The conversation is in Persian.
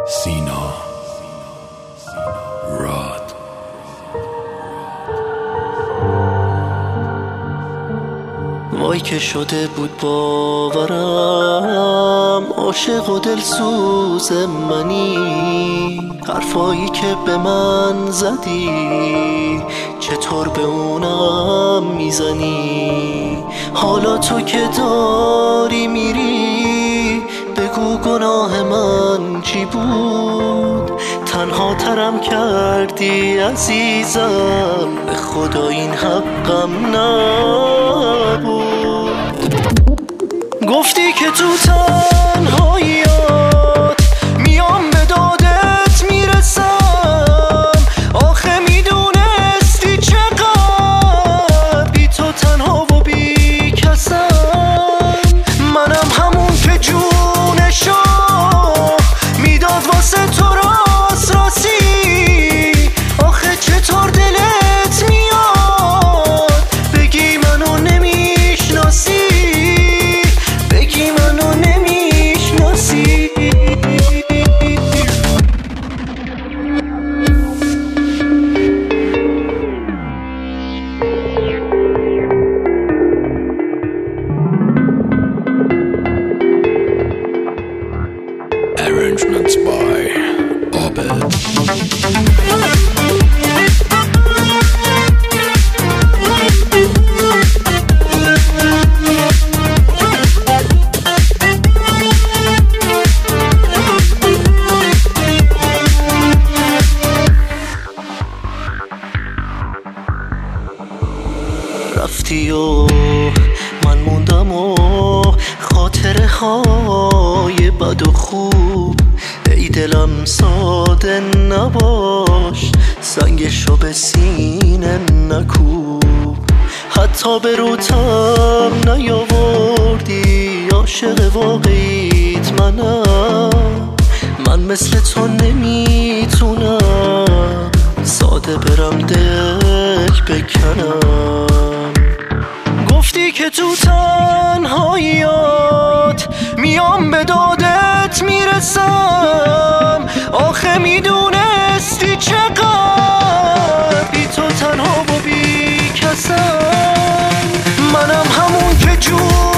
سینا راد وای که شده بود باورم عاشق و دلسوز منی، حرفایی که به من زدی چطور به اونم میزنی؟ حالا تو که داری میری بگو گناه من چی بود؟ تنها ترم کردی عزیزم، به خدا این حقم نبود. گفتی که تو تنهاییات میام به دادت میرسم، آخه میدونستی چقدر بی تو تنها و بی کسم. منم همون که جونشو میداد واسه تو راست راستی، آخه چطور دلت میاد بگی منو نمیشناسی، بگی منو نمیشناسی. Arrangements by Abed. رفتی و من موندم و خاطره های بد و خوب، ای دلم ساده نباش سنگشو به سینه نکوب. حتی به روتم نیاوردی عاشق واقعیت منم، من مثل تو نمیتونم ساده برم دل بکنم. گفتی که تو تنهاییات میام به دادت میرسم، آخه میدونستی چقدر بی تو تنها و بی کسم. منم همون که